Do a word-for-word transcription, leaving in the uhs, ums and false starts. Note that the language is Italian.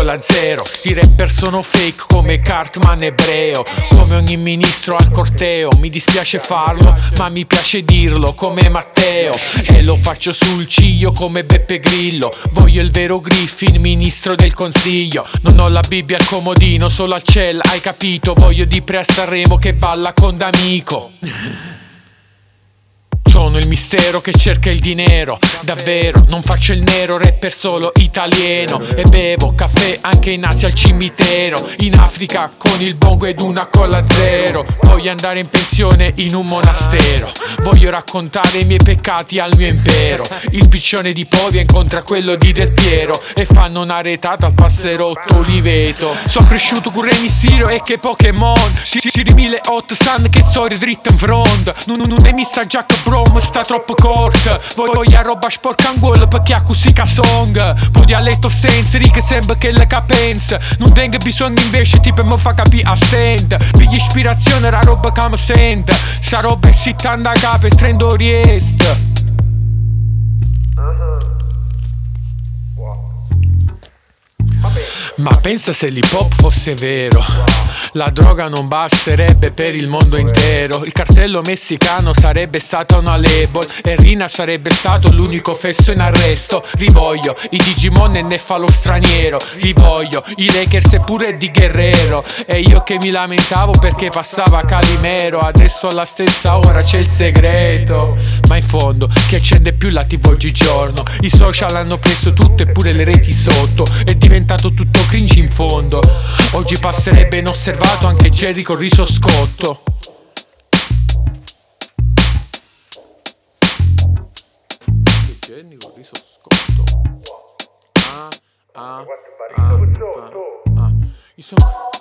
la zero. Sti rapper sono fake come Cartman ebreo, come ogni ministro al corteo. Mi dispiace farlo ma mi piace dirlo come Matteo, e lo faccio sul ciglio come Beppe Grillo. Voglio il vero Griffin, ministro del consiglio. Non ho la Bibbia al comodino, solo al cielo, hai capito? Voglio di pre a Sanremo che balla con D'Amico. Sono il mistero che cerca il dinero, davvero, non faccio il nero, rapper solo italiano. E bevo caffè anche in Asia al cimitero, in Africa con il bongo ed una colla zero. Voglio andare in pensione in un monastero, voglio raccontare i miei peccati al mio impero. Il piccione di Povia incontra quello di Del Piero e fanno una retata al passerotto Oliveto. Sono cresciuto con Re Mysterio e che Pokémon, Siri mille hot sun che storia dritta in front. Non, non è missa Jack Bro, ma sta troppo corta. Voglio roba sporca in gol perché ha così ca song. Poi dialetto sensori che sembra che le capenza. Non tengo bisogno invece tipo mi fa capire a stand. Pigli ispirazione la roba che mi sente. Sta roba è settanta capo e trenta Oriest. Ma pensa se l'hip hop fosse vero, la droga non basterebbe per il mondo intero. Il cartello messicano sarebbe stata una label e Rina sarebbe stato l'unico fesso in arresto. Rivoglio i Digimon e ne fa lo straniero. Rivoglio i Lakers e pure di Guerrero. E io che mi lamentavo perché passava Calimero. Adesso alla stessa ora c'è il segreto. Ma in fondo chi accende più la tivù oggigiorno? I social hanno preso tutto e pure le reti sotto. È diventato tutto cringe in fondo. Oggi passerebbe inosservato anche Jerry col riso scotto. Jerry col riso scotto. Ah, ah, ah, ah, ah.